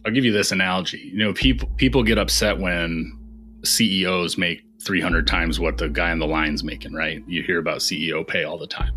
I'll give you this analogy. People get upset when CEOs make 300 times what the guy on the line's making, right? You hear about CEO pay all the time.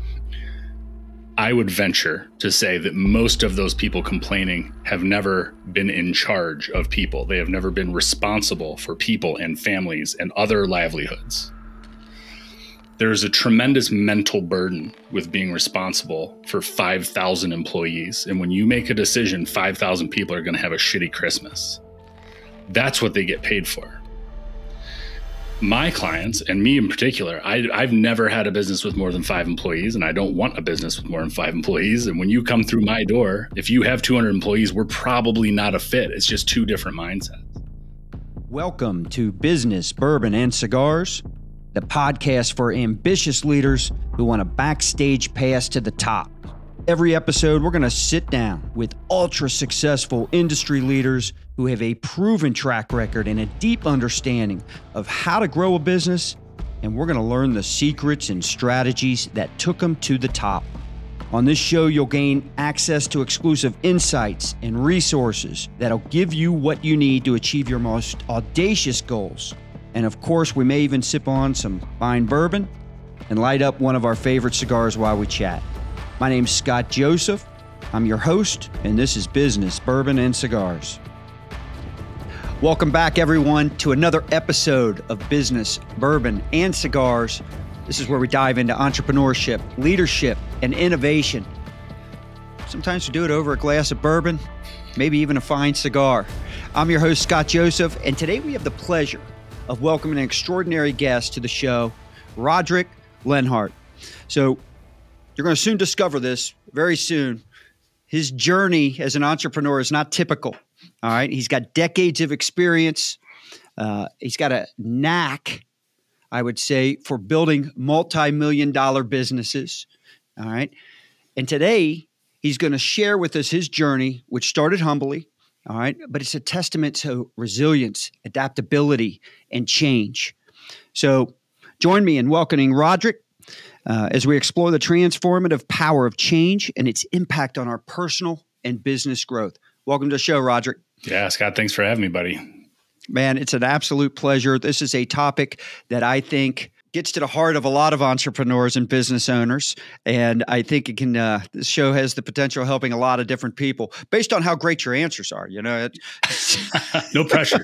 I would venture to say that most of those people complaining have never been in charge of people. They have never been responsible for people and families and other livelihoods. There's a tremendous mental burden with being responsible for 5,000 employees. And when you make a decision, 5,000 people are going to have a shitty Christmas. That's what they get paid for. My clients, and me in particular, I've never had a business with more than 5 employees, and I don't want a business with more than 5 employees. And when you come through my door, if you have 200 employees, we're probably not a fit. It's just 2 different mindsets. Welcome to Business, Bourbon, and Cigars, the podcast for ambitious leaders who want a backstage pass to the top. Every episode, we're going to sit down with ultra-successful industry leaders who have a proven track record and a deep understanding of how to grow a business, and we're going to learn the secrets and strategies that took them to the top. On this show, you'll gain access to exclusive insights and resources that'll give you what you need to achieve your most audacious goals. And of course, we may even sip on some fine bourbon and light up one of our favorite cigars while we chat. My name's Scott Joseph. I'm your host, and this is Business, Bourbon, and Cigars. Welcome back, everyone, to another episode of Business, Bourbon, and Cigars. This is where we dive into entrepreneurship, leadership, and innovation. Sometimes we do it over a glass of bourbon, maybe even a fine cigar. I'm your host, Scott Joseph, and today we have the pleasure of welcoming an extraordinary guest to the show, Roderick Lenhart. So you're going to soon discover this, very soon. His journey as an entrepreneur is not typical. All right. He's got decades of experience. He's got a knack, I would say, for building multi-million-dollar businesses. All right. And today he's going to share with us his journey, which started humbly. All right. But it's a testament to resilience, adaptability, and change. So join me in welcoming Roderick as we explore the transformative power of change and its impact on our personal and business growth. Welcome to the show, Roderick. Yeah, Scott, thanks for having me, buddy. Man, it's an absolute pleasure. This is a topic that I think gets to the heart of a lot of entrepreneurs and business owners. And I think it can, this show has the potential of helping a lot of different people based on how great your answers are. You know, No pressure.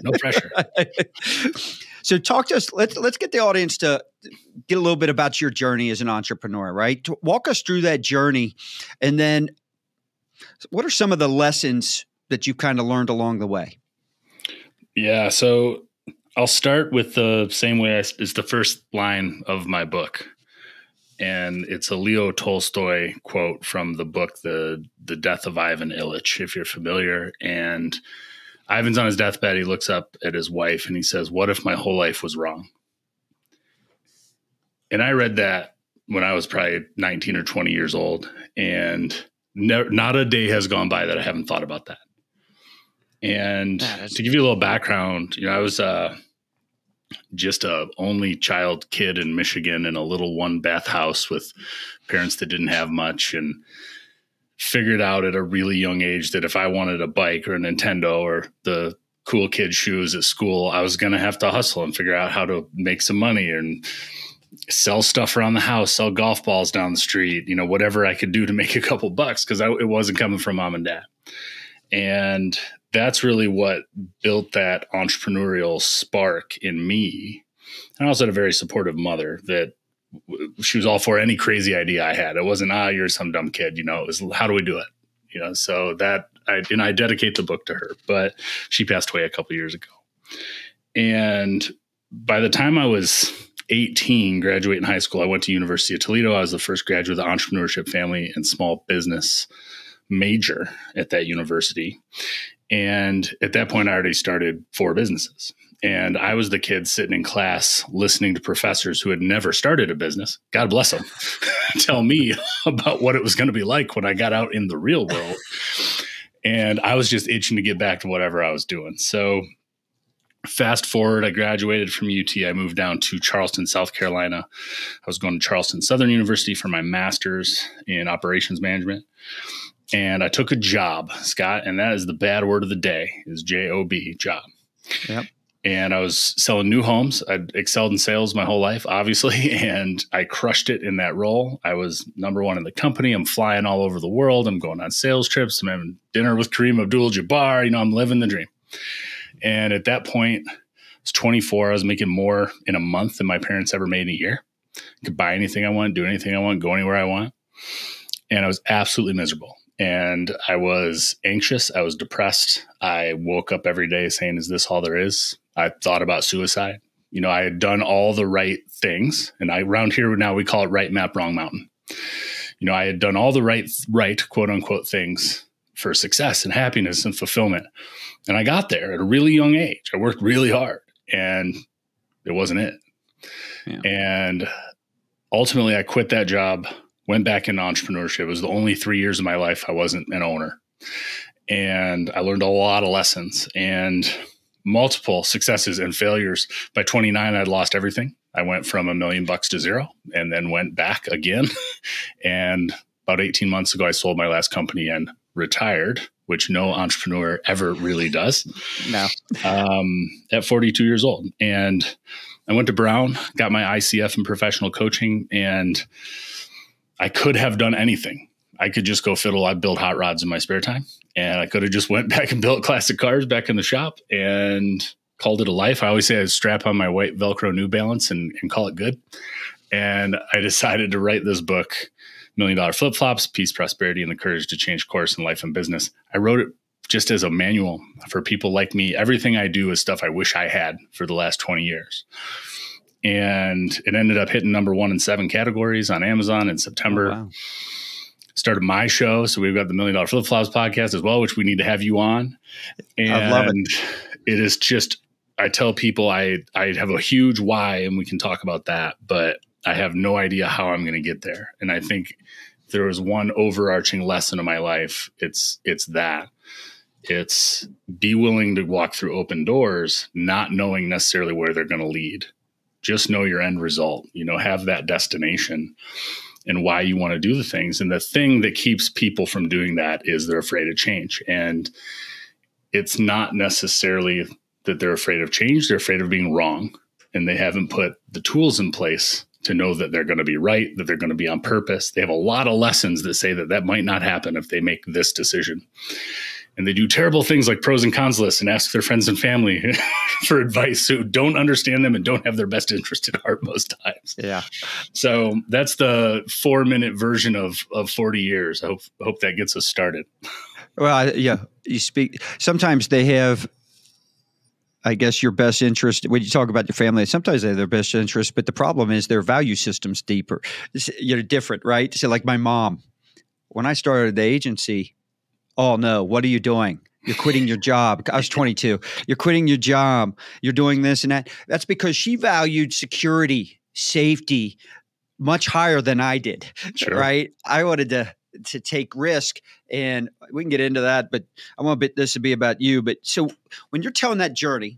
So talk to us. Let's get the audience to get a little bit about your journey as an entrepreneur, right? Walk us through that journey. And then what are some of the lessons that you've kind of learned along the way? Yeah. So I'll start with the same way as the first line of my book. And it's a Leo Tolstoy quote from the book, The Death of Ivan Ilyich, if you're familiar. And Ivan's on his deathbed. He looks up at his wife and he says, "What if my whole life was wrong?" And I read that when I was probably 19 or 20 years old. And not a day has gone by that I haven't thought about that. And to give you a little background, I was just a only child kid in Michigan in a little 1-bath house with parents that didn't have much, and figured out at a really young age that if I wanted a bike or a Nintendo or the cool kid shoes at school, I was going to have to hustle and figure out how to make some money and sell stuff around the house, sell golf balls down the street, whatever I could do to make a couple bucks, because it wasn't coming from mom and dad. And that's really what built that entrepreneurial spark in me. And I also had a very supportive mother that she was all for any crazy idea I had. It wasn't, you're some dumb kid, it was, how do we do it? So that I dedicate the book to her, but she passed away a couple years ago. And by the time I was 18, graduating high school, I went to University of Toledo. I was the first graduate of the entrepreneurship, family, and small business major at that university. And at that point, I already started 4 businesses. And I was the kid sitting in class listening to professors who had never started a business, God bless them, tell me about what it was going to be like when I got out in the real world. And I was just itching to get back to whatever I was doing. So fast forward, I graduated from UT. I moved down to Charleston, South Carolina. I was going to Charleston Southern University for my master's in operations management. And I took a job, Scott, and that is the bad word of the day, is J-O-B, job. Yep. And I was selling new homes. I'd excelled in sales my whole life, obviously, and I crushed it in that role. I was number one in the company. I'm flying all over the world. I'm going on sales trips. I'm having dinner with Kareem Abdul-Jabbar. I'm living the dream. And at that point, I was 24. I was making more in a month than my parents ever made in a year. I could buy anything I want, do anything I want, go anywhere I want. And I was absolutely miserable. And I was anxious. I was depressed. I woke up every day saying, is this all there is? I thought about suicide. I had done all the right things. And around here now we call it right map, wrong mountain. I had done all the right quote unquote things for success and happiness and fulfillment. And I got there at a really young age. I worked really hard and it wasn't it. Yeah. And ultimately I quit that job, went back into entrepreneurship. It was the only 3 years of my life I wasn't an owner. And I learned a lot of lessons and multiple successes and failures. By 29, I'd lost everything. I went from $1 million to zero and then went back again. And about 18 months ago, I sold my last company and retired, which no entrepreneur ever really does. No. At 42 years old. And I went to Brown, got my ICF in professional coaching, and I could have done anything. I could just go fiddle. I build hot rods in my spare time. And I could have just went back and built classic cars back in the shop and called it a life. I always say I'd strap on my white Velcro New Balance and call it good. And I decided to write this book, $1 Million Flip-Flops, Peace, Prosperity, and the Courage to Change Course in Life and Business. I wrote it just as a manual for people like me. Everything I do is stuff I wish I had for the last 20 years. And it ended up hitting number 1 in 7 categories on Amazon in September. Oh, wow. Started my show. So we've got the $1 Million Flip-Flops podcast as well, which we need to have you on. And I love it. It is just, I tell people I have a huge why, and we can talk about that, but I have no idea how I'm going to get there. And I think if there was one overarching lesson of my life, it's that. It's be willing to walk through open doors, not knowing necessarily where they're going to lead. Just know your end result, have that destination and why you want to do the things. And the thing that keeps people from doing that is they're afraid of change. And it's not necessarily that they're afraid of change. They're afraid of being wrong. And they haven't put the tools in place to know that they're going to be right, that they're going to be on purpose. They have a lot of lessons that say that might not happen if they make this decision. And they do terrible things like pros and cons lists and ask their friends and family for advice who don't understand them and don't have their best interest at heart most times. Yeah. So that's the 4-minute version of 40 years. I hope that gets us started. Well, yeah, you speak. Sometimes they have, I guess, your best interest. When you talk about your family, sometimes they have their best interest, but the problem is their value system's deeper. Different, right? So like my mom, when I started the agency, oh no, what are you doing? You're quitting your job. I was 22. You're quitting your job. You're doing this and that. That's because she valued security, safety much higher than I did. Sure. Right? I wanted to take risk, and we can get into that, but I want this to be about you. But so when you're telling that journey,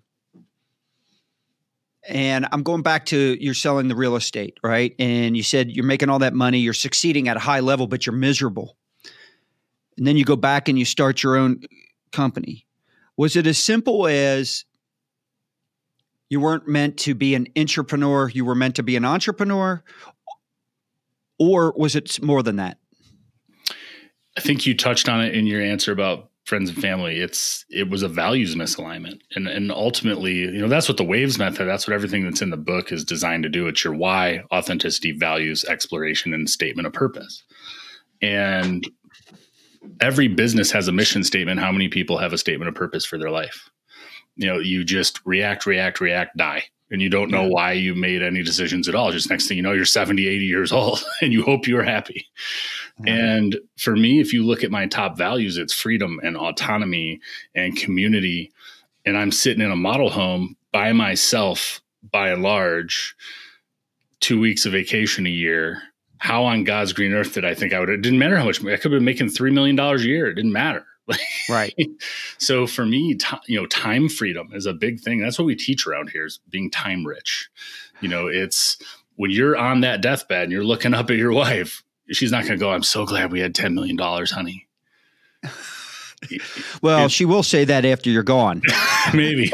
and I'm going back to you're selling the real estate, right? And you said you're making all that money, you're succeeding at a high level, but you're miserable. And then you go back and you start your own company. Was it as simple as you weren't meant to be an intrapreneur, you were meant to be an entrepreneur? Or was it more than that? I think you touched on it in your answer about friends and family. It was a values misalignment. And ultimately, that's what the WAVES method, that's what everything that's in the book is designed to do. It's your why, authenticity, values, exploration, and statement of purpose. And every business has a mission statement. How many people have a statement of purpose for their life? You just react, die. And you don't know why you made any decisions at all. Just next thing you know, you're 70, 80 years old and you hope you're happy. And for me, if you look at my top values, it's freedom and autonomy and community. And I'm sitting in a model home by myself, by and large, 2 weeks of vacation a year. How on God's green earth did I think I would? It didn't matter how much. I could have been making $3 million a year. It didn't matter. Right. So for me, time freedom is a big thing. That's what we teach around here, is being time rich. It's when you're on that deathbed and you're looking up at your wife, she's not going to go, I'm so glad we had $10 million, honey. Well, she will say that after you're gone. maybe.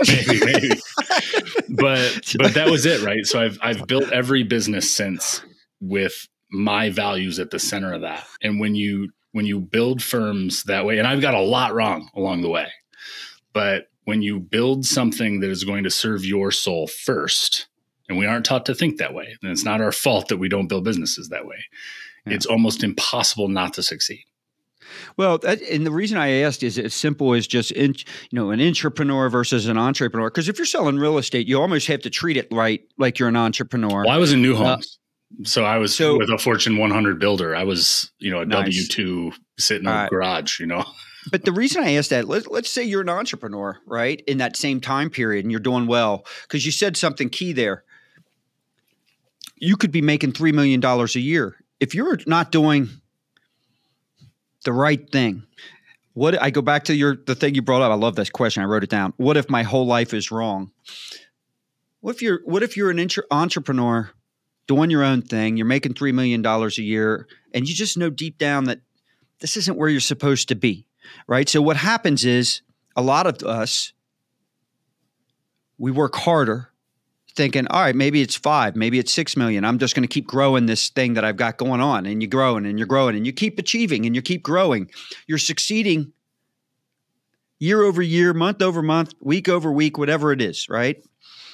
But that was it, right? So I've built every business since with my values at the center of that. And when you build firms that way, and I've got a lot wrong along the way, but when you build something that is going to serve your soul first, and we aren't taught to think that way, and it's not our fault that we don't build businesses that way. Yeah. It's almost impossible not to succeed. Well, and the reason I asked is as simple as just an entrepreneur versus an entrepreneur. Because if you're selling real estate, you almost have to treat it right, like you're an entrepreneur. Well, I was in new homes. So I was with a Fortune 100 builder. I was, a nice W-2 sitting in a garage, But the reason I asked that, let's say you're an entrepreneur, right, in that same time period, and you're doing well, because you said something key there. You could be making $3 million a year. If you're not doing the right thing, I go back to the thing you brought up. I love this question. I wrote it down. What if my whole life is wrong? What if you're an entrepreneur doing your own thing, you're making $3 million a year, and you just know deep down that this isn't where you're supposed to be, right? So what happens is a lot of us, we work harder thinking, all right, maybe it's 5, maybe it's 6 million. I'm just going to keep growing this thing that I've got going on, and you're growing and you're growing and you keep achieving and you keep growing. You're succeeding year over year, month over month, week over week, whatever it is, right?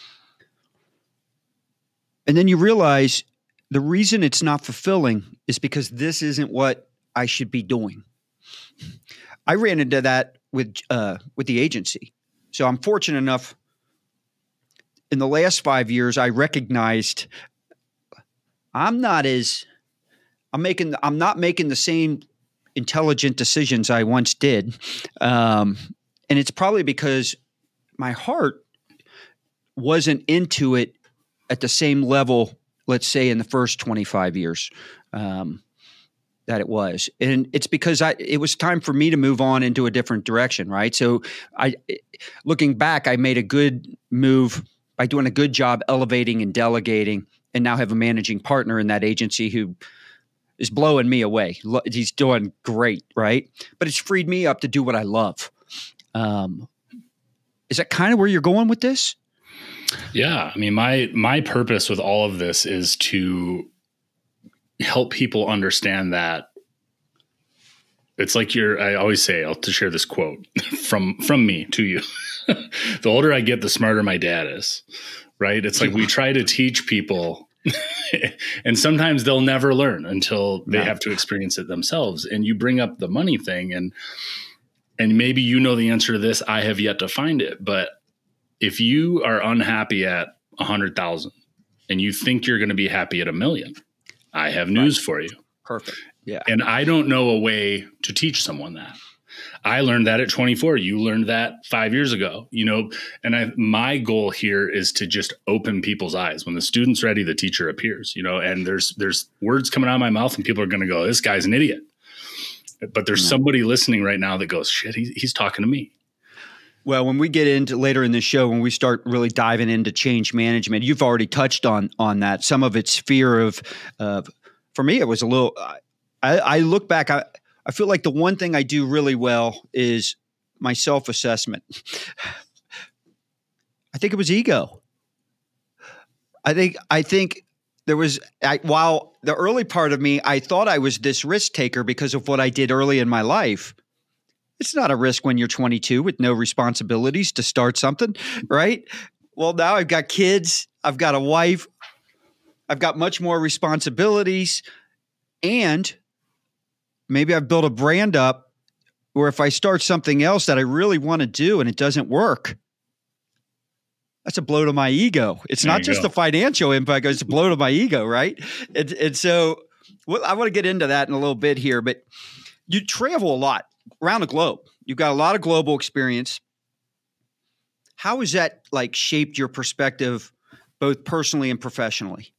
And then you realize the reason it's not fulfilling is because this isn't what I should be doing. I ran into that with the agency. So I'm fortunate enough in the last 5 years, I recognized I'm not making the same intelligent decisions I once did. And it's probably because my heart wasn't into it at the same level, let's say in the first 25 years that it was. And it's because it was time for me to move on into a different direction, right? So looking back, I made a good move by doing a good job elevating and delegating, and now have a managing partner in that agency who is blowing me away. He's doing great, right? But it's freed me up to do what I love. Is that kind of where you're going with this? Yeah. I mean, my purpose with all of this is to help people understand that it's like I always say, I'll to share this quote from me to you. The older I get, the smarter my dad is, right? It's like we try to teach people and sometimes they'll never learn until they have to experience it themselves. And you bring up the money thing and maybe you know the answer to this. I have yet to find it. But if you are unhappy at 100,000 and you think you're going to be happy at 1 million, I have news for you. Perfect. Yeah. And I don't know a way to teach someone that. I learned that at 24. You learned that 5 years ago, and my goal here is to just open people's eyes. When the student's ready, the teacher appears, and there's words coming out of my mouth and people are going to go, this guy's an idiot. But there's somebody listening right now that goes, shit, he's talking to me. Well, when we get into later in the show, when we start really diving into change management, you've already touched on that. Some of it's fear of for me, it was a little, I look back, I feel like the one thing I do really well is my self-assessment. I think it was ego. I think there was, while the early part of me, I thought I was this risk taker because of what I did early in my life. It's not a risk when you're 22 with no responsibilities to start something, right? Well, now I've got kids, I've got a wife, I've got much more responsibilities, and maybe I've built a brand up where if I start something else that I really want to do and it doesn't work, that's a blow to my ego. It's not just the financial impact, it's a blow to my ego, right? And so I want to get into that in a little bit here, but you travel a lot around the globe. You've got a lot of global experience. How has that shaped your perspective, both personally and professionally?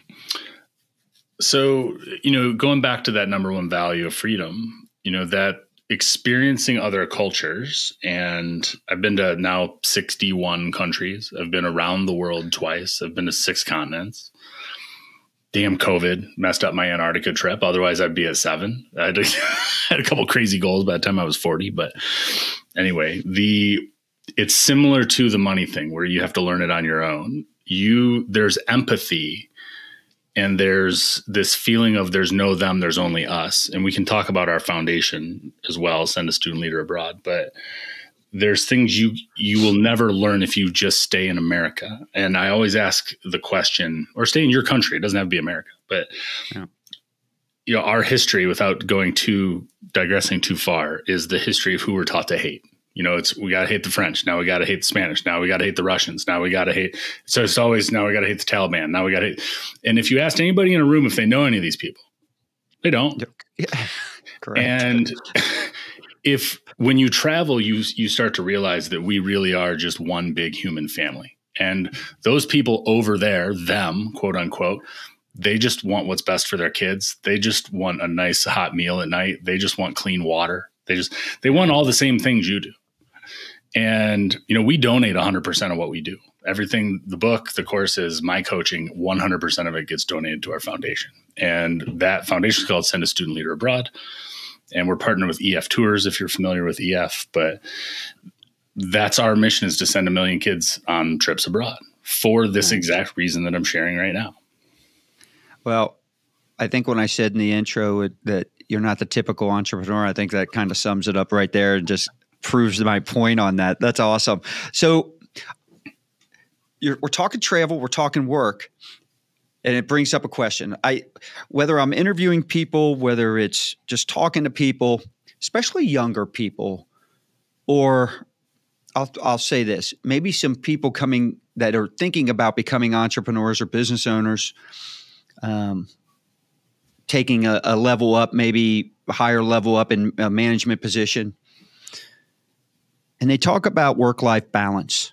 So, going back to that number one value of freedom, that experiencing other cultures, and I've been to now 61 countries. I've been around the world twice. I've been to 6 continents. damn COVID messed up my Antarctica trip. Otherwise I'd be at 7. I had, had a couple crazy goals by the time I was 40. But anyway, it's similar to the money thing where you have to learn it on your own. There's empathy, and there's this feeling of there's no them, there's only us. And we can talk about our foundation as well, Send a Student Leader Abroad. But there's things you will never learn if you just stay in America. And I always ask the question, or stay in your country. It doesn't have to be America, but our history, without digressing too far, is the history of who we're taught to hate. We got to hate the French. Now we got to hate the Spanish. Now we got to hate the Russians. Now we got to hate. So it's always, now we got to hate the Taliban. Now we got to hate. And if you asked anybody in a room if they know any of these people, they don't. Yeah. Correct. And when you travel, you start to realize that we really are just one big human family. And those people over there, them, quote unquote, they just want what's best for their kids. They just want a nice hot meal at night. They just want clean water. They want all the same things you do. And, we donate 100% of what we do. Everything, the book, the courses, my coaching, 100% of it gets donated to our foundation. And that foundation is called Send a Student Leader Abroad. And we're partnered with EF Tours, if you're familiar with EF. But that's our mission, is to send 1 million kids on trips abroad for this exact reason that I'm sharing right now. Well, I think when I said in the intro that you're not the typical entrepreneur, I think that kind of sums it up right there and just proves my point on that. That's awesome. So we're talking travel, we're talking work, and it brings up a question. Whether I'm interviewing people, whether it's just talking to people, especially younger people, or I'll say this, maybe some people coming that are thinking about becoming entrepreneurs or business owners, taking a level up, maybe a higher level up in a management position. And they talk about work-life balance.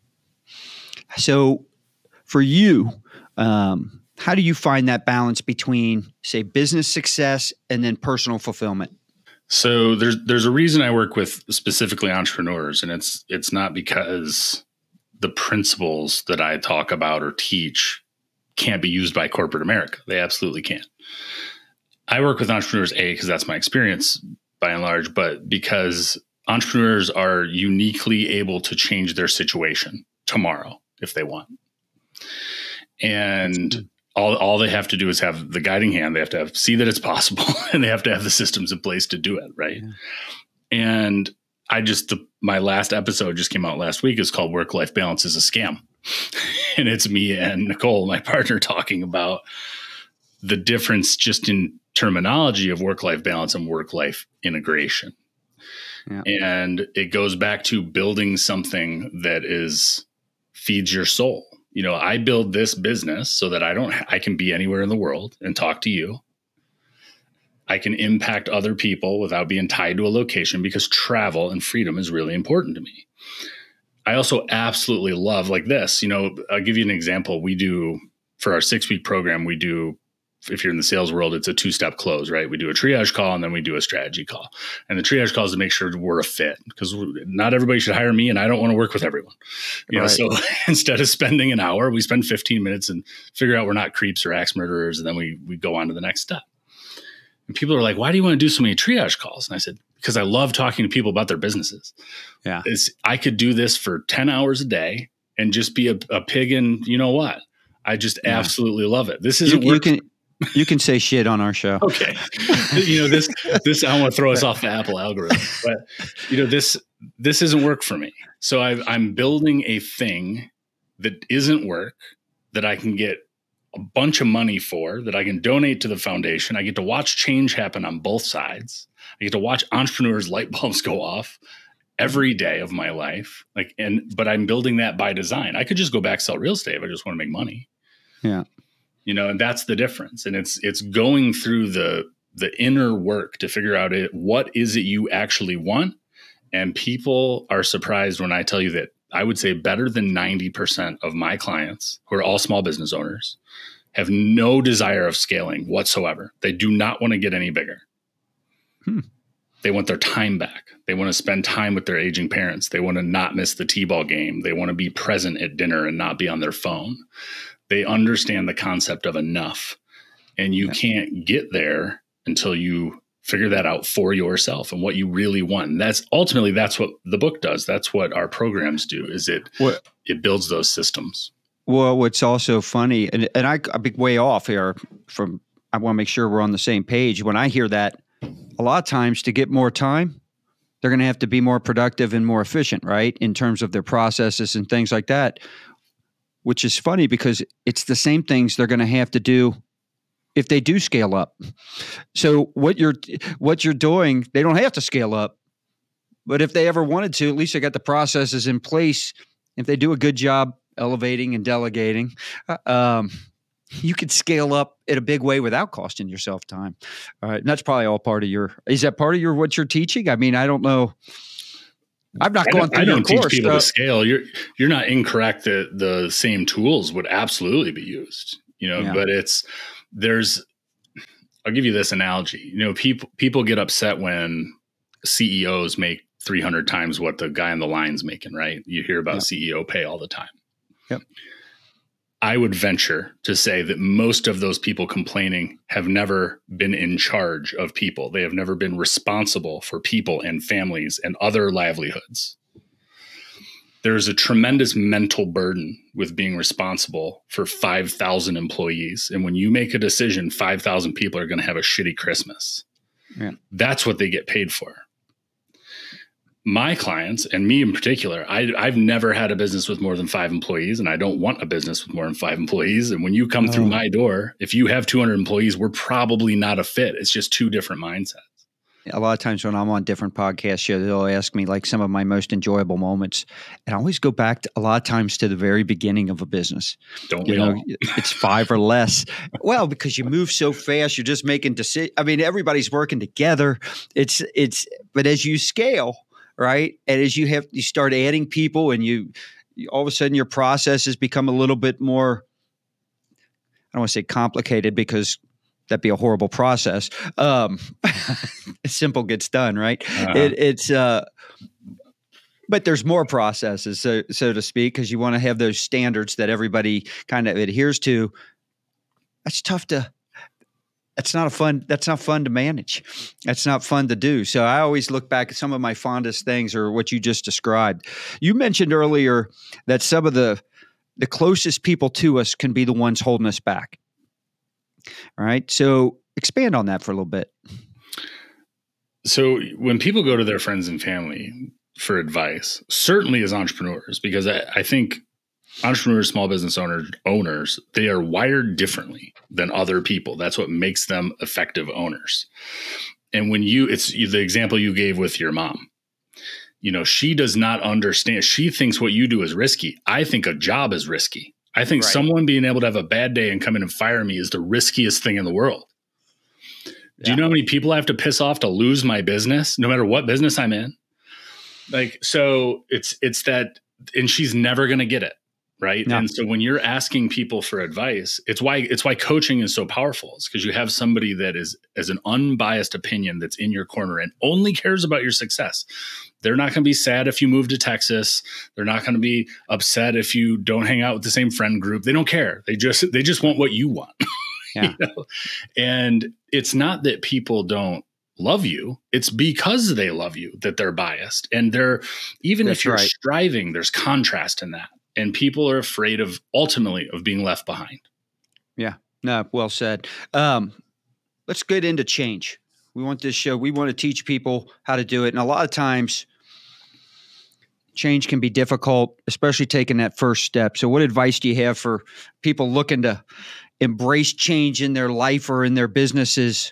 So for you, how do you find that balance between, say, business success and then personal fulfillment? So there's a reason I work with specifically entrepreneurs, and it's not because the principles that I talk about or teach can't be used by corporate America. They absolutely can. I work with entrepreneurs, because that's my experience by and large, but because entrepreneurs are uniquely able to change their situation tomorrow if they want. And all they have to do is have the guiding hand. They have to see that it's possible, and they have to have the systems in place to do it. Right. Yeah. And my last episode just came out last week. It's called Work-Life Balance is a Scam. And it's me and Nicole, my partner, talking about the difference just in terminology of work-life balance and work-life integration. Yeah. And it goes back to building something that feeds your soul. I build this business so that I can be anywhere in the world and talk to you. I can impact other people without being tied to a location, because travel and freedom is really important to me. I also absolutely love like this. I'll give you an example. We do, for our 6-week program, if you're in the sales world, it's a 2-step close, right? We do a triage call, and then we do a strategy call. And the triage call is to make sure we're a fit, because not everybody should hire me, and I don't want to work with everyone. So instead of spending an hour, we spend 15 minutes and figure out we're not creeps or axe murderers. And then we go on to the next step. And people are like, why do you want to do so many triage calls? And I said, because I love talking to people about their businesses. Yeah. I could do this for 10 hours a day and just be a pig. And you know what? I just absolutely love it. This isn't working. You can say shit on our show. Okay. This I want to throw us off the Apple algorithm, but this isn't work for me. So I'm building a thing that isn't work, that I can get a bunch of money for, that I can donate to the foundation. I get to watch change happen on both sides. I get to watch entrepreneurs' light bulbs go off every day of my life. But I'm building that by design. I could just go back, sell real estate if I just want to make money. Yeah. And that's the difference. And it's going through the inner work to figure out what is it you actually want. And people are surprised when I tell you that I would say better than 90% of my clients, who are all small business owners, have no desire of scaling whatsoever. They do not want to get any bigger. They want their time back. They want to spend time with their aging parents. They want to not miss the t-ball game. They want to be present at dinner and not be on their phone. They understand the concept of enough. And you can't get there until you figure that out for yourself and what you really want. And that's what the book does. That's what our programs do, is it builds those systems. Well, what's also funny, and I'll be way off here I want to make sure we're on the same page. When I hear that, a lot of times to get more time, they're going to have to be more productive and more efficient, right? In terms of their processes and things like that, which is funny because it's the same things they're going to have to do if they do scale up. So what you're doing, they don't have to scale up, but if they ever wanted to, at least they got the processes in place. If they do a good job elevating and delegating, you could scale up in a big way without costing yourself time. All right. And that's probably all part of is that part of what you're teaching? I mean, I don't know. I've not gone through your course. I don't teach people to scale. You're not incorrect that the same tools would absolutely be used, but I'll give you this analogy. People get upset when CEOs make 300 times what the guy on the line's making, right? You hear about CEO pay all the time. Yep. I would venture to say that most of those people complaining have never been in charge of people. They have never been responsible for people and families and other livelihoods. There's a tremendous mental burden with being responsible for 5,000 employees. And when you make a decision, 5,000 people are going to have a shitty Christmas. Yeah. That's what they get paid for. My clients, and me in particular, I've never had a business with more than 5 employees, and I don't want a business with more than 5 employees. And when you come through my door, if you have 200 employees, we're probably not a fit. It's just 2 different mindsets. A lot of times when I'm on different podcast shows, they'll ask me like some of my most enjoyable moments. And I always go back a lot of times to the very beginning of a business. Don't we all? It's 5 or less. Well, because you move so fast, you're just making decisions. I mean, everybody's working together. But as you scale, right? And as you start adding people and you all of a sudden your processes become a little bit more, I don't want to say complicated because that'd be a horrible process. Simple gets done, right? Uh-huh. But there's more processes, so to speak, because you want to have those standards that everybody kind of adheres to. That's not fun to manage. That's not fun to do. So I always look back at some of my fondest things or what you just described. You mentioned earlier that some of the closest people to us can be the ones holding us back. All right. So expand on that for a little bit. So when people go to their friends and family for advice, certainly as entrepreneurs, because I think entrepreneurs, small business owners, they are wired differently than other people. That's what makes them effective owners. And when it's the example you gave with your mom, she does not understand. She thinks what you do is risky. I think a job is risky. I think someone being able to have a bad day and come in and fire me is the riskiest thing in the world. Yeah. Do you know how many people I have to piss off to lose my business, no matter what business I'm in? So it's that, and she's never going to get it. Right. No. And so when you're asking people for advice, it's why coaching is so powerful. It's because you have somebody that is as an unbiased opinion that's in your corner and only cares about your success. They're not going to be sad if you move to Texas. They're not going to be upset if you don't hang out with the same friend group. They don't care. They just want what you want. Yeah. And it's not that people don't love you. It's because they love you that they're biased. And if you're striving, there's contrast in that. And people are afraid ultimately of being left behind. Yeah. No, well said. Let's get into change. We want to teach people how to do it. And a lot of times change can be difficult, especially taking that first step. So what advice do you have for people looking to embrace change in their life or in their businesses?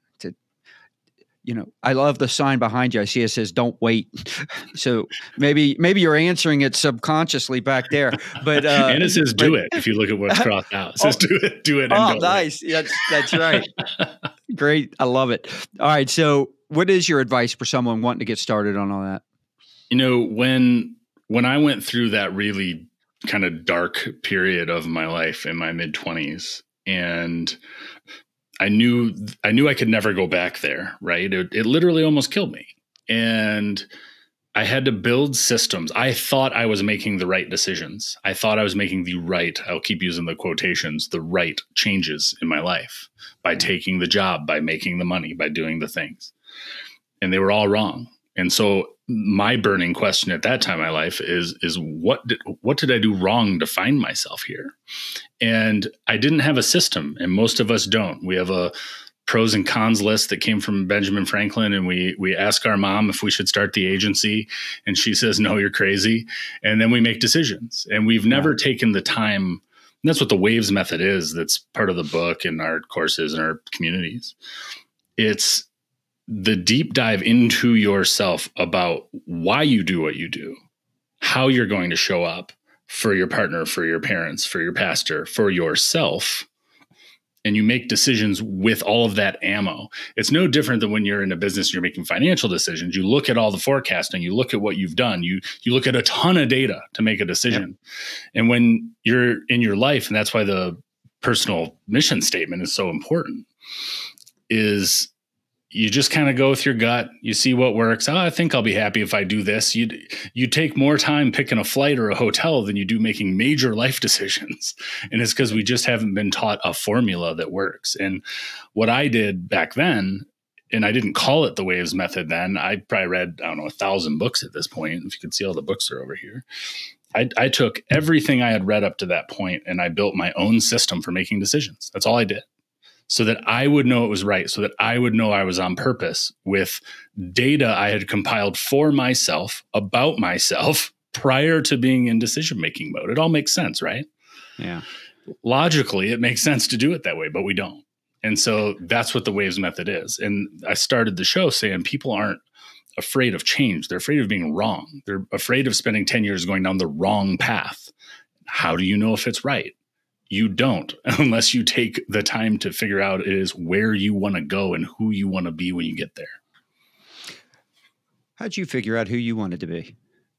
I love the sign behind you. I see it says, "Don't wait." So maybe you're answering it subconsciously back there. But and it says, "Do it." If you look at what's crossed out, it says, "Do it." And don't nice. Wait. That's right. Great. I love it. All right. So what is your advice for someone wanting to get started on all that? When I went through that really kind of dark period of my life in my mid-20s, and I knew I could never go back there, right? It literally almost killed me. And I had to build systems. I thought I was making the right decisions. I thought I was making I'll keep using the quotations, the right changes in my life by taking the job, by making the money, by doing the things. And they were all wrong. And so my burning question at that time in my life is what did I do wrong to find myself here? And I didn't have a system, and most of us don't. We have a pros and cons list that came from Benjamin Franklin, and we ask our mom if we should start the agency, and she says, no, you're crazy. And then we make decisions, and we've never taken the time. And that's what the WAVES method is. That's part of the book and our courses and our communities. It's the deep dive into yourself about why you do what you do, how you're going to show up for your partner, for your parents, for your pastor, for yourself. And you make decisions with all of that ammo. It's no different than when you're in a business and you're making financial decisions. You look at all the forecasting, you look at what you've done, you look at a ton of data to make a decision. Yep. And when you're in your life, and that's why the personal mission statement is so important, is you just kind of go with your gut. You see what works. I think I'll be happy if I do this. You take more time picking a flight or a hotel than you do making major life decisions. And it's because we just haven't been taught a formula that works. And what I did back then, and I didn't call it the WAVES method then, I probably read, 1,000 books at this point. If you could see all the books are over here. I took everything I had read up to that point and I built my own system for making decisions. That's all I did. So that I would know it was right, so that I would know I was on purpose with data I had compiled for myself, about myself, prior to being in decision-making mode. It all makes sense, right? Yeah. Logically, it makes sense to do it that way, but we don't. And so that's what the WAVES method is. And I started the show saying people aren't afraid of change. They're afraid of being wrong. They're afraid of spending 10 years going down the wrong path. How do you know if it's right? You don't, unless you take the time to figure out where you want to go and who you want to be when you get there. How'd you figure out who you wanted to be?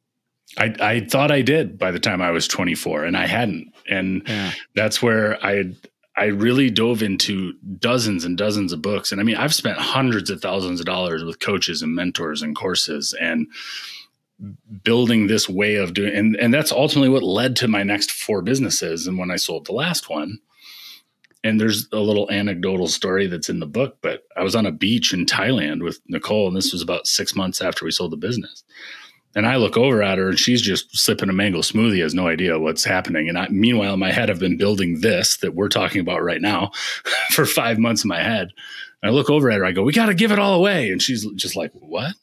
I thought I did by the time I was 24, and I hadn't. And that's where I really dove into dozens and dozens of books. And I mean, I've spent hundreds of thousands of dollars with coaches and mentors and courses and building this way of doing, and that's ultimately what led to my next 4 businesses. And when I sold the last one, and there's a little anecdotal story that's in the book, but I was on a beach in Thailand with Nicole, and this was about 6 months after we sold the business. And I look over at her and she's just sipping a mango smoothie, has no idea what's happening. And meanwhile, in my head, I've been building this that we're talking about right now for 5 months in my head. And I look over at her, I go, we got to give it all away. And she's just like, what?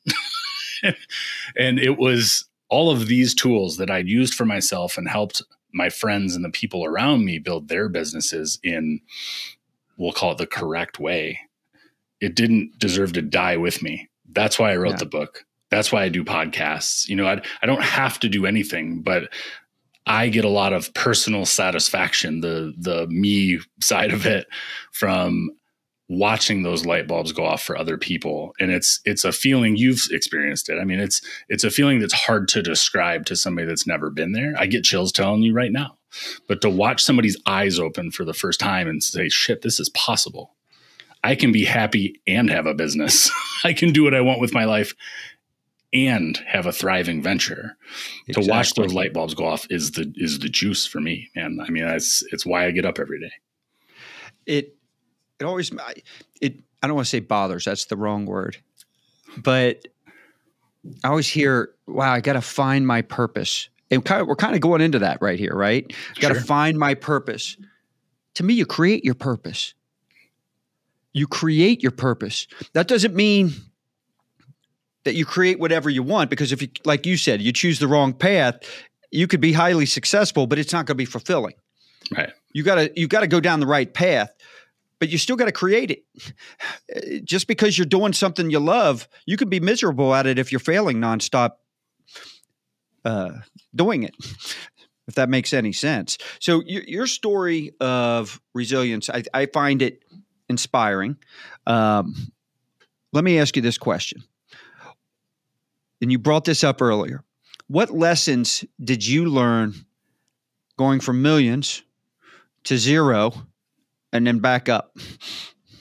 And it was all of these tools that I'd used for myself and helped my friends and the people around me build their businesses in, we'll call it the correct way. It didn't deserve to die with me. That's why I wrote the book. That's why I do podcasts. I don't have to do anything, but I get a lot of personal satisfaction, the me side of it, from watching those light bulbs go off for other people. And it's a feeling, you've experienced it. I mean, it's a feeling that's hard to describe to somebody that's never been there. I get chills telling you right now, but to watch somebody's eyes open for the first time and say, shit, this is possible. I can be happy and have a business. I can do what I want with my life and have a thriving venture. Exactly. To watch those light bulbs go off is the juice for me, man. I mean, it's why I get up every day. It always, I don't want to say bothers, that's the wrong word, but I always hear, wow, I got to find my purpose. And we're kind of going into that right here, right? Got to find my purpose. To me, you create your purpose. You create your purpose. That doesn't mean that you create whatever you want, because if you, like you said, you choose the wrong path, you could be highly successful, but it's not going to be fulfilling. Right. You got to go down the right path. But you still got to create it. Just because you're doing something you love, you can be miserable at it if you're failing nonstop doing it, if that makes any sense. So your story of resilience, I find it inspiring. Let me ask you this question. And you brought this up earlier. What lessons did you learn going from millions to zero and then back up?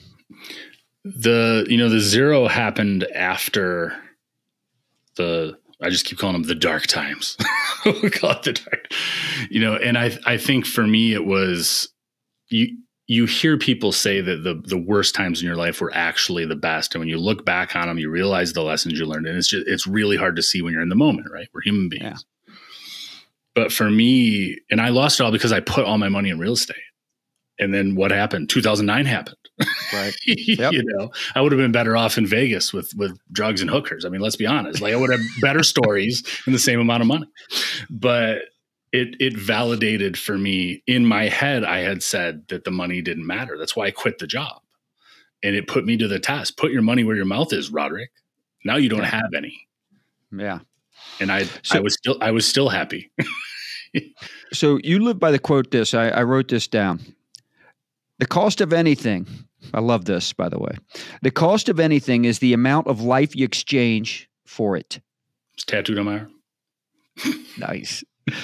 The zero happened after I just keep calling them the dark times. We call it the dark, and I think for me, it was, you hear people say that the worst times in your life were actually the best. And when you look back on them, you realize the lessons you learned. And it's really hard to see when you're in the moment, right? We're human beings. Yeah. But for me, and I lost it all because I put all my money in real estate. And then what happened? 2009 happened. Right. Yep. I would have been better off in Vegas with drugs and hookers. I mean, let's be honest. Like, I would have better stories and the same amount of money. But it validated for me. In my head, I had said that the money didn't matter. That's why I quit the job. And it put me to the test. Put your money where your mouth is, Roderick. Now you don't have any. Yeah. And I was still happy. So you live by the quote this. I wrote this down. The cost of anything, I love this, by the way. The cost of anything is the amount of life you exchange for it. It's tattooed on my arm. Nice.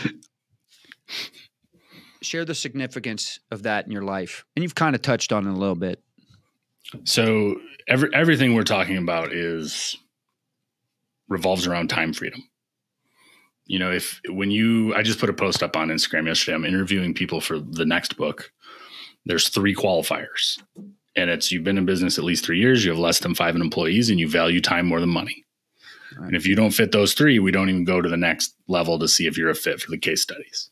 Share the significance of that in your life. And you've kind of touched on it a little bit. So everything we're talking about revolves around time freedom. I just put a post up on Instagram yesterday. I'm interviewing people for the next book. There's 3 qualifiers, and it's, you've been in business at least 3 years, you have less than 5 employees, and you value time more than money. Right. And if you don't fit those 3, we don't even go to the next level to see if you're a fit for the case studies.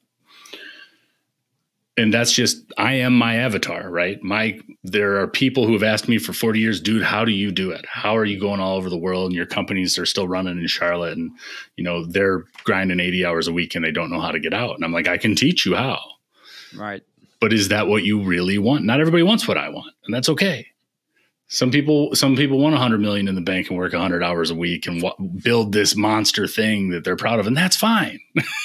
And that's just, I am my avatar, right? There are people who have asked me for 40 years, dude, how do you do it? How are you going all over the world and your companies are still running in Charlotte and, they're grinding 80 hours a week and they don't know how to get out. And I'm like, I can teach you how. Right. But is that what you really want? Not everybody wants what I want, and that's okay. Some people want $100 million in the bank and work 100 hours a week and build this monster thing that they're proud of, and that's fine.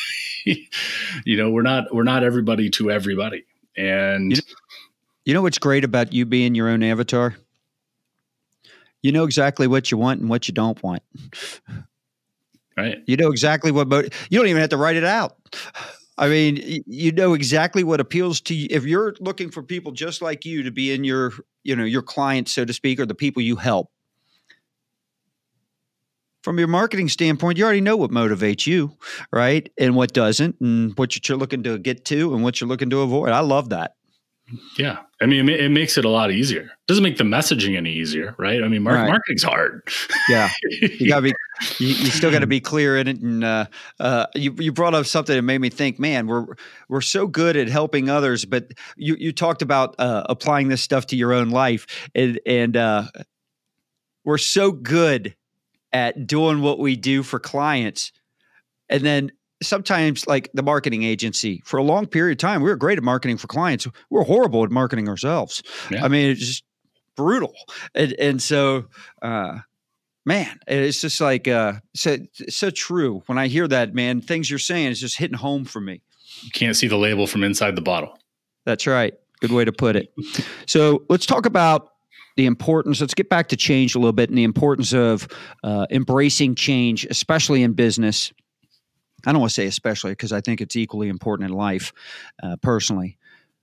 We're not everybody to everybody. And you know what's great about you being your own avatar? You know exactly what you want and what you don't want. Right. You know exactly what you don't even have to write it out. I mean, you know exactly what appeals to you. If you're looking for people just like you to be in your clients, so to speak, or the people you help, from your marketing standpoint, you already know what motivates you, right? And what doesn't, and what you're looking to get to and what you're looking to avoid. I love that. Yeah. I mean, it makes it a lot easier. It doesn't make the messaging any easier, right? I mean, marketing's hard. Yeah. You still got to be clear in it. And you brought up something that made me think, man, we're so good at helping others, but you talked about applying this stuff to your own life. And we're so good at doing what we do for clients. And then sometimes, like the marketing agency, for a long period of time, we were great at marketing for clients. We're horrible at marketing ourselves. Yeah. I mean, it's just brutal. And so, man, it's just like, so true. When I hear that, man, things you're saying is just hitting home for me. You can't see the label from inside the bottle. That's right. Good way to put it. So let's talk about the importance. Let's get back to change a little bit and the importance of embracing change, especially in business. I don't want to say especially because I think it's equally important in life, personally.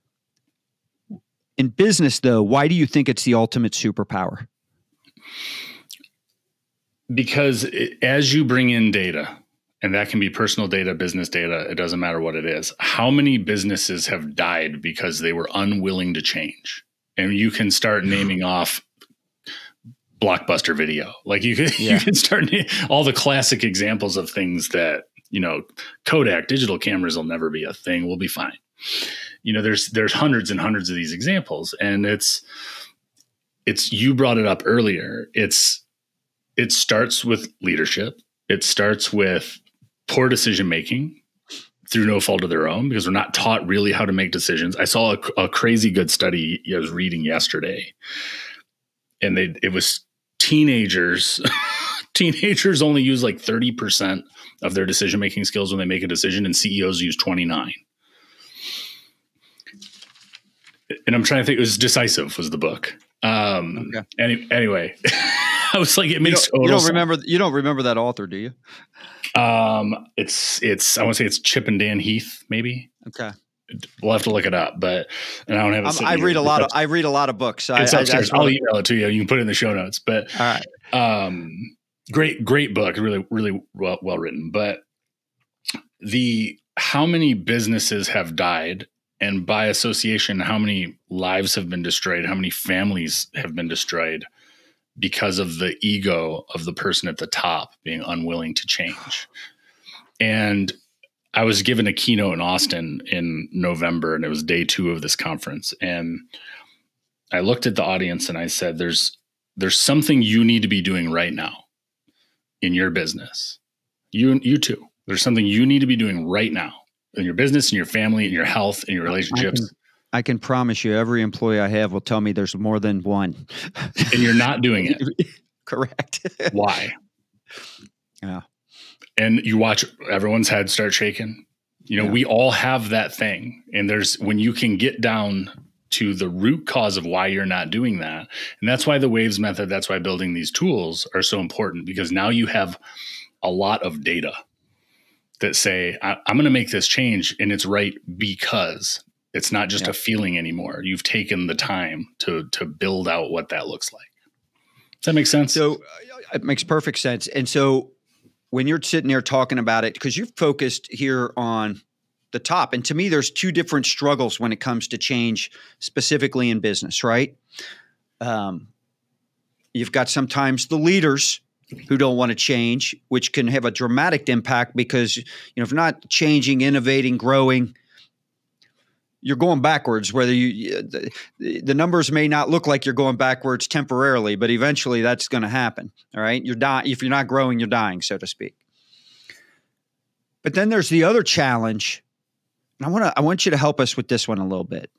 In business, though, why do you think it's the ultimate superpower? Because as you bring in data, and that can be personal data, business data, it doesn't matter what it is, how many businesses have died because they were unwilling to change? And you can start naming off Blockbuster Video. Like you can start all the classic examples of things that, Kodak digital cameras will never be a thing. We'll be fine. There's hundreds and hundreds of these examples, and it's you brought it up earlier. It starts with leadership. It starts with poor decision making through no fault of their own, because we're not taught really how to make decisions. I saw a crazy good study I was reading yesterday, and it was teenagers. Teenagers only use like 30% of their decision-making skills when they make a decision, and CEOs use 29%. And I'm trying to think, it was Decisive was the book. Okay. Anyway, I was like, it makes total sense. You don't remember that author, do you? It's I want to say it's Chip and Dan Heath, maybe. Okay. We'll have to look it up, and I don't have it. I read a lot of books. It's upstairs. I'll email it to you. You can put it in the show notes. But all right. Great book, really well written. But how many businesses have died, and by association, how many lives have been destroyed, how many families have been destroyed because of the ego of the person at the top being unwilling to change. And I was given a keynote in Austin in November, and it was day 2 of this conference. And I looked at the audience and I said, there's something you need to be doing right now in your business. You too. There's something you need to be doing right now in your business, in your family, in your health, in your relationships. I can promise you every employee I have will tell me there's more than one. And you're not doing it. Correct. Why? Yeah. And you watch everyone's head start shaking. We all have that thing. And when you can get down to the root cause of why you're not doing that. And that's why the WAVES method, that's why building these tools are so important, because now you have a lot of data that say, I'm going to make this change, and it's right because it's not just a feeling anymore. You've taken the time to build out what that looks like. Does that make sense? So it makes perfect sense. And so when you're sitting there talking about it, because you've focused here on the top, and to me, there's 2 different struggles when it comes to change, specifically in business, right? You've got sometimes the leaders who don't want to change, which can have a dramatic impact because, if you're not changing, innovating, growing, you're going backwards. Whether the numbers may not look like you're going backwards temporarily, but eventually that's going to happen. All right. If you're not growing, you're dying, so to speak. But then there's the other challenge. And I want you to help us with this one a little bit,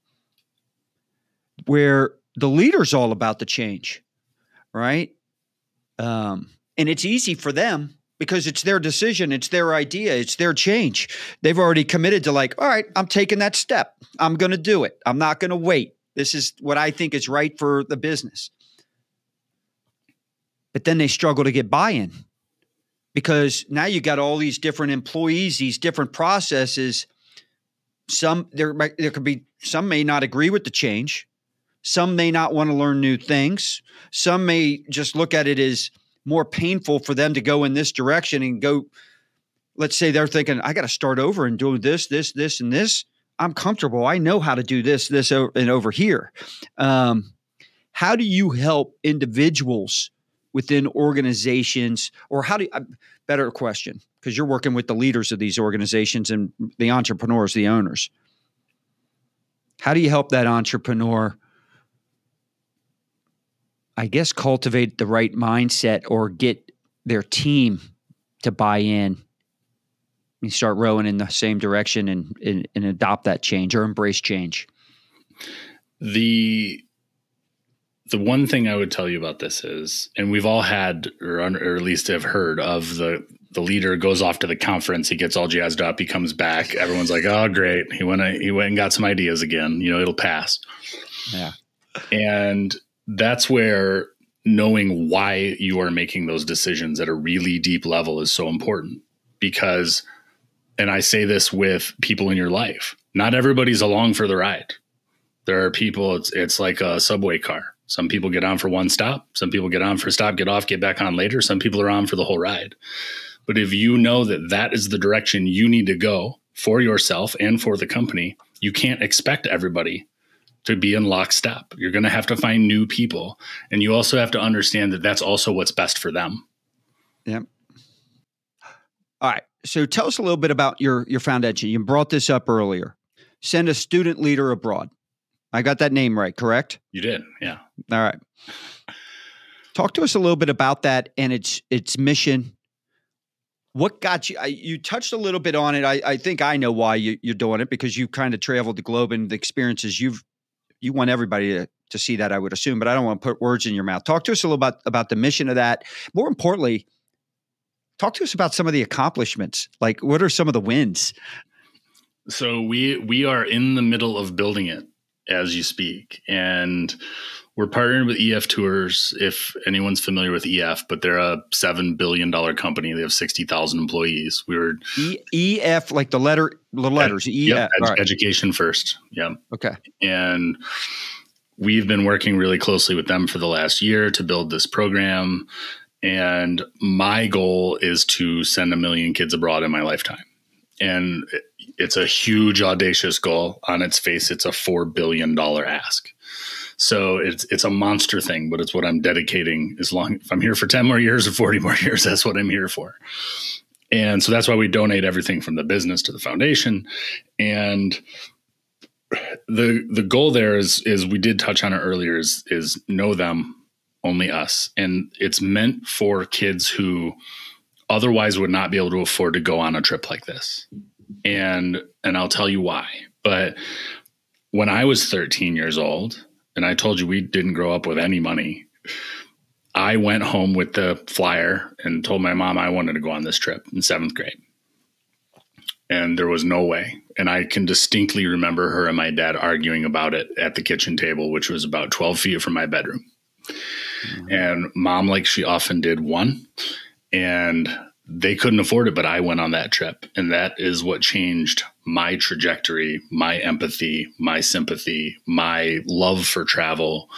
where the leader's all about the change, right? And it's easy for them because it's their decision, it's their idea, it's their change. They've already committed to all right, I'm taking that step. I'm going to do it. I'm not going to wait. This is what I think is right for the business. But then they struggle to get buy-in because now you got all these different employees, these different processes. There could be some may not agree with the change. Some may not want to learn new things. Some may just look at it as more painful for them to go in this direction and go. Let's say they're thinking, I got to start over and do this, and this. I'm comfortable. I know how to do this, and over here. How do you help individuals within organizations, or better question, because you're working with the leaders of these organizations and the entrepreneurs, the owners. How do you help that entrepreneur, I guess, cultivate the right mindset or get their team to buy in and start rowing in the same direction and adopt that change or embrace change? The one thing I would tell you about this is, and we've all had, or at least have heard of the leader goes off to the conference, he gets all jazzed up, he comes back, everyone's like, oh, great. He went and got some ideas again, it'll pass. Yeah. And that's where knowing why you are making those decisions at a really deep level is so important, because, and I say this with people in your life, not everybody's along for the ride. There are people, it's like a subway car. Some people get on for one stop. Some people get on for a stop, get off, get back on later. Some people are on for the whole ride. But if you know that is the direction you need to go for yourself and for the company, you can't expect everybody to be in lockstep. You're going to have to find new people. And you also have to understand that that's also what's best for them. Yep. All right. So tell us a little bit about your foundation. You brought this up earlier. Send a student leader abroad. I got that name right, correct? You did, yeah. All right. Talk to us a little bit about that and its mission. What got you? You touched a little bit on it. I think I know why you're doing it, because you've kind of traveled the globe and the experiences you want everybody to see that, I would assume, but I don't want to put words in your mouth. Talk to us a little about the mission of that. More importantly, talk to us about some of the accomplishments. Like, what are some of the wins? So we are in the middle of building it as you speak, and we're partnering with EF Tours, if anyone's familiar with EF, but they're a $7 billion company. They have 60,000 employees. We were EF, like the letters. EF. Yep, Education First. Yeah. Okay. And we've been working really closely with them for the last year to build this program. And my goal is to send 1 million kids abroad in my lifetime. And it's a huge, audacious goal. On its face, it's a $4 billion ask. So it's a monster thing, but it's what I'm dedicating if I'm here for 10 more years or 40 more years, that's what I'm here for. And so that's why we donate everything from the business to the foundation. And the goal there is we did touch on it earlier, is know them, only us. And it's meant for kids who otherwise would not be able to afford to go on a trip like this. And I'll tell you why. But when I was 13 years old, and I told you we didn't grow up with any money, I went home with the flyer and told my mom I wanted to go on this trip in 7th grade. And there was no way. And I can distinctly remember her and my dad arguing about it at the kitchen table, which was about 12 feet from my bedroom. Mm-hmm. And mom, like she often did, won. And they couldn't afford it, but I went on that trip. And that is what changed my trajectory, my empathy, my sympathy, my love for travel.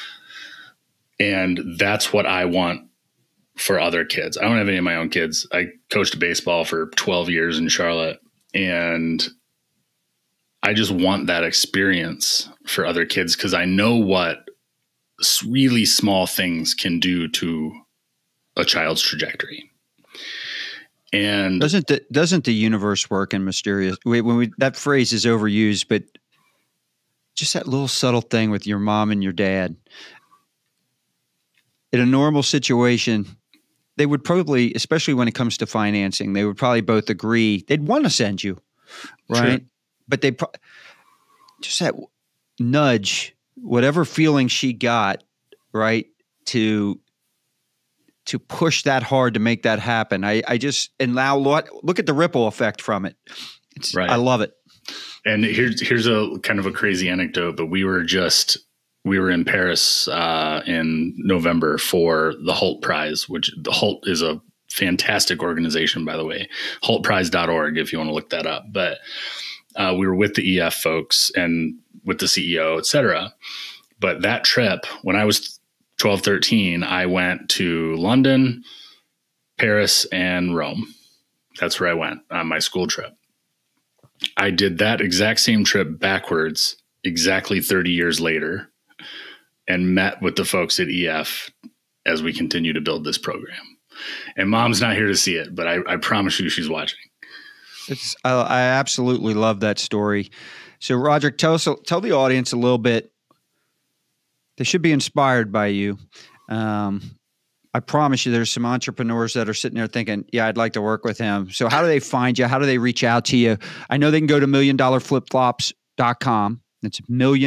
And that's what I want for other kids. I don't have any of my own kids. I coached baseball for 12 years in Charlotte, and I just want that experience for other kids because I know what really small things can do to a child's trajectory. And doesn't the universe work in mysterious? That phrase is overused, but just that little subtle thing with your mom and your dad. In a normal situation, they would probably, especially when it comes to financing, they would probably both agree they'd want to send you, right? Sure. But they just that nudge, whatever feeling she got, right, to push that hard to make that happen. I just, and now look at the ripple effect from it. Right. I love it. And here's a kind of a crazy anecdote, but we were in Paris in November for the Hult Prize, which the Hult is a fantastic organization, by the way, hultprize.org, if you want to look that up. But we were with the EF folks and with the CEO, et cetera. But that trip, when I was 12, 13, I went to London, Paris, and Rome. That's where I went on my school trip. I did that exact same trip backwards exactly 30 years later and met with the folks at EF as we continue to build this program. And mom's not here to see it, but I promise you she's watching. I absolutely love that story. So Roderick, tell the audience a little bit. They should be inspired by you. I promise you there's some entrepreneurs that are sitting there thinking, yeah, I'd like to work with him. So how do they find you? How do they reach out to you? I know they can go to milliondollarflipflops.com. It's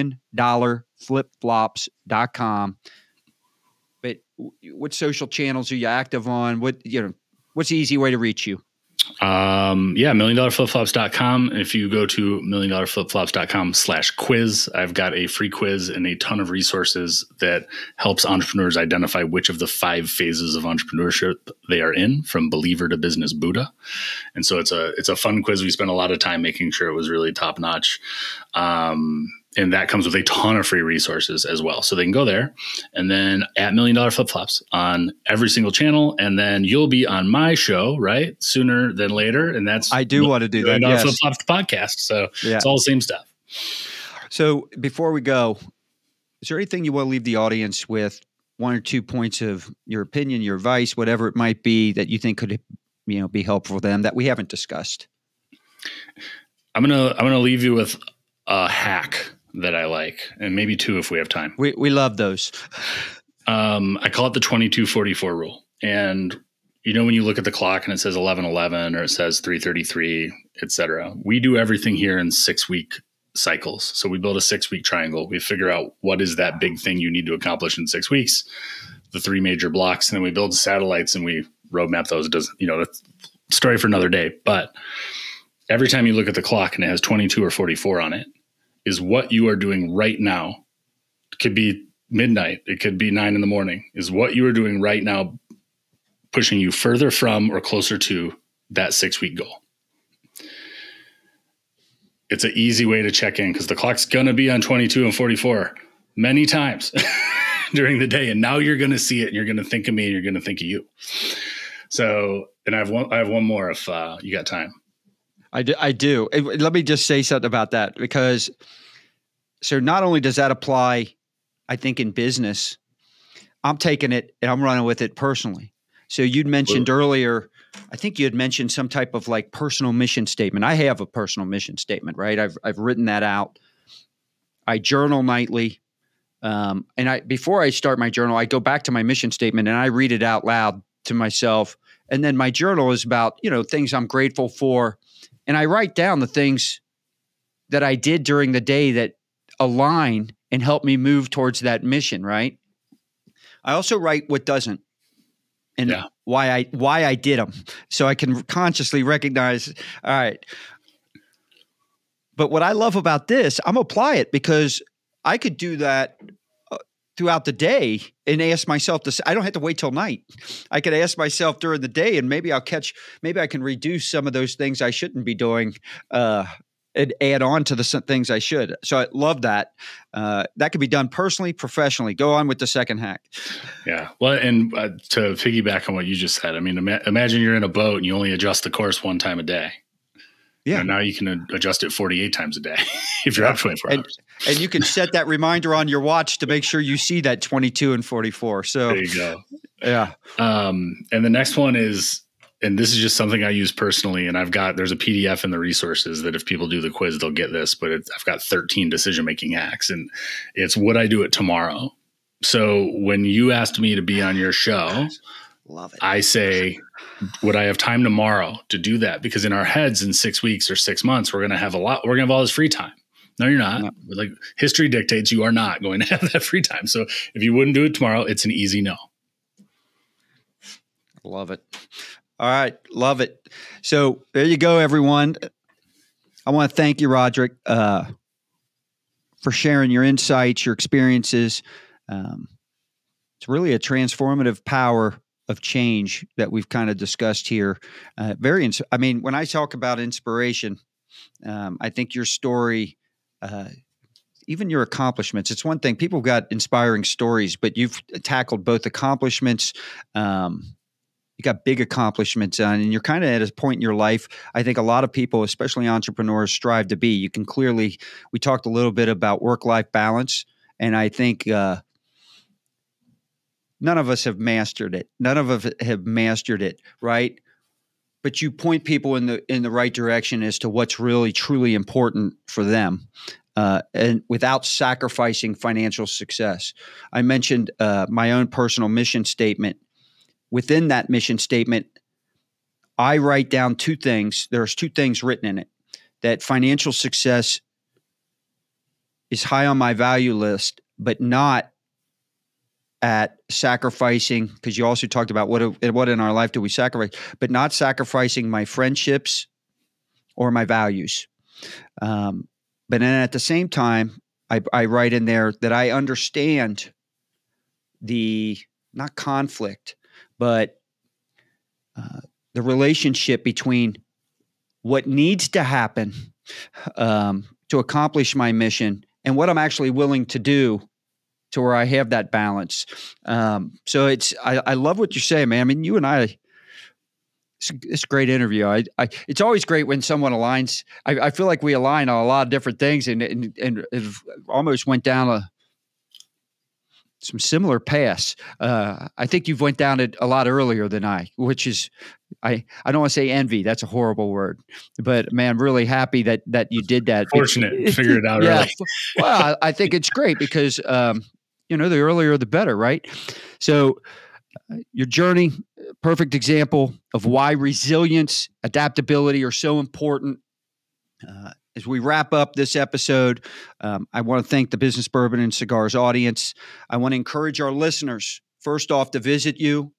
milliondollarflipflops.com. But what social channels are you active on? What's the easy way to reach you? milliondollarflipflops.com. If you go to milliondollarflipflops.com/quiz, I've got a free quiz and a ton of resources that helps entrepreneurs identify which of the 5 phases of entrepreneurship they are in, from believer to business Buddha. And so it's a fun quiz. We spent a lot of time making sure it was really top notch. And that comes with a ton of free resources as well. So they can go there and then at $1 Million Flip-Flops on every single channel. And then you'll be on my show, right? Sooner than later. And that's, I do want to do that. Yes. Flip-Flops podcast. So It's all the same stuff. So before we go, is there anything you want to leave the audience with, 1 or 2 points of your opinion, your advice, whatever it might be that you think could, be helpful for them that we haven't discussed? I'm going to leave you with a hack that I like, and maybe 2 if we have time. We love those. I call it the 22-44 rule. And when you look at the clock and it says 11:11 or it says 3:33, et cetera, we do everything here in 6-week cycles. So we build a 6-week triangle. We figure out what is that big thing you need to accomplish in 6 weeks, the 3 major blocks, and then we build satellites and we roadmap those. That's a story for another day. But every time you look at the clock and it has 22 or 44 on it, is what you are doing right now. It could be midnight. It could be 9 a.m. Is what you are doing right now pushing you further from or closer to that 6-week goal? It's an easy way to check in because the clock's going to be on 22 and 44 many times during the day. And now you're going to see it and you're going to think of me and you're going to think of you. So, and I have one more if you got time. I do. Let me just say something about that, because so not only does that apply, I think, in business, I'm taking it and I'm running with it personally. So you'd mentioned earlier, I think you had mentioned some type of like personal mission statement. I have a personal mission statement, right? I've written that out. I journal nightly. And before I start my journal, I go back to my mission statement and I read it out loud to myself. And then my journal is about, things I'm grateful for. And I write down the things that I did during the day that align and help me move towards that mission, right? I also write what doesn't and why I did them, so I can consciously recognize, all right. But what I love about this, I'm gonna apply it, because I could do that throughout the day and ask myself this. I don't have to wait till night. I could ask myself during the day, and maybe I can reduce some of those things I shouldn't be doing, and add on to the things I should. So I love that. That can be done personally, professionally. Go on with the second hack. Yeah. Well, and to piggyback on what you just said, I mean, imagine you're in a boat and you only adjust the course one time a day. Yeah. Now you can adjust it 48 times a day if you're up 24 hours. And you can set that reminder on your watch to make sure you see that 22 and 44. So there you go. Yeah. And the next one is, and this is just something I use personally, and there's a PDF in the resources that if people do the quiz, they'll get this, but I've got 13 decision-making hacks, and it's would I do it tomorrow? So when you asked me to be on your show, love it. I say, would I have time tomorrow to do that? Because in our heads in 6 weeks or 6 months, we're going to have all this free time. No, you're not. No. Like history dictates you are not going to have that free time. So if you wouldn't do it tomorrow, it's an easy no. Love it. All right. Love it. So there you go, everyone. I want to thank you, Roderick, for sharing your insights, your experiences. It's really a transformative power of change that we've kind of discussed here. When I talk about inspiration, I think your story, even your accomplishments, it's one thing. People have got inspiring stories, but you've tackled both accomplishments, you got big accomplishments on, and you're kind of at a point in your life, I think a lot of people, especially entrepreneurs, strive to be. You can clearly, we talked a little bit about work-life balance, and I think none of us have mastered it. None of us have mastered it, right? But you point people in the right direction as to what's really, truly important for them, and without sacrificing financial success. I mentioned my own personal mission statement. Within that mission statement, I write down two things. There's two things written in it: that financial success is high on my value list, but not at sacrificing, because you also talked about what in our life do we sacrifice, but not sacrificing my friendships or my values. But then at the same time, I write in there that I understand the, not conflict, but the relationship between what needs to happen to accomplish my mission and what I'm actually willing to do to where I have that balance. So I love what you're saying, man. I mean, you and I, it's a great interview. It's always great when someone aligns. I feel like we align on a lot of different things, and it almost went down some similar paths. I think you've went down it a lot earlier than I, which is, I don't want to say envy. That's a horrible word, but man, I'm really happy that you did that. Fortunate, figure it out early. Well, I think it's great because, the earlier the better, right? So your journey, perfect example of why resilience, adaptability are so important. As we wrap up this episode, I want to thank the Business Bourbon and Cigars audience. I want to encourage our listeners, first off, to visit you,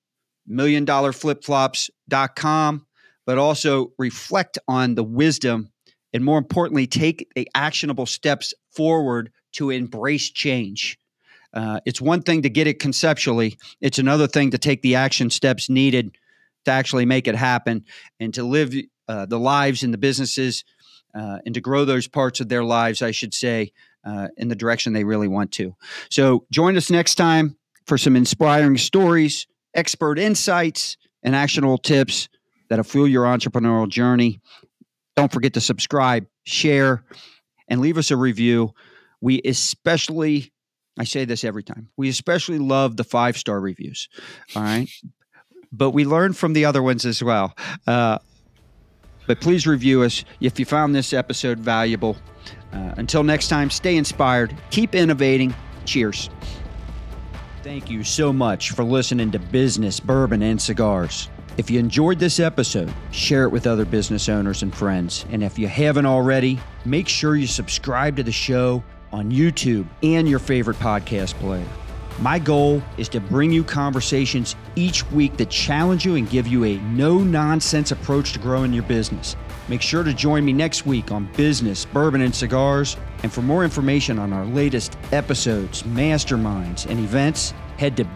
milliondollarflipflops.com, but also reflect on the wisdom and, more importantly, take the actionable steps forward to embrace change. It's one thing to get it conceptually. It's another thing to take the action steps needed to actually make it happen and to live the lives and the businesses and to grow those parts of their lives, I should say, in the direction they really want to. So join us next time for some inspiring stories, expert insights, and actionable tips that'll fuel your entrepreneurial journey. Don't forget to subscribe, share, and leave us a review. We especially, I say this every time, we especially love the 5-star reviews. All right. But we learn from the other ones as well. But please review us if you found this episode valuable. Until next time, stay inspired, keep innovating. Cheers. Thank you so much for listening to Business, Bourbon, and Cigars. If you enjoyed this episode, share it with other business owners and friends. And if you haven't already, make sure you subscribe to the show on YouTube and your favorite podcast player. My goal is to bring you conversations each week that challenge you and give you a no-nonsense approach to growing your business. Make sure to join me next week on Business, Bourbon, and Cigars. And for more information on our latest episodes, masterminds, and events, head to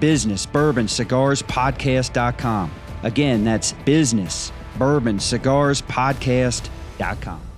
businessbourboncigarspodcast.com. Again, that's businessbourboncigarspodcast.com.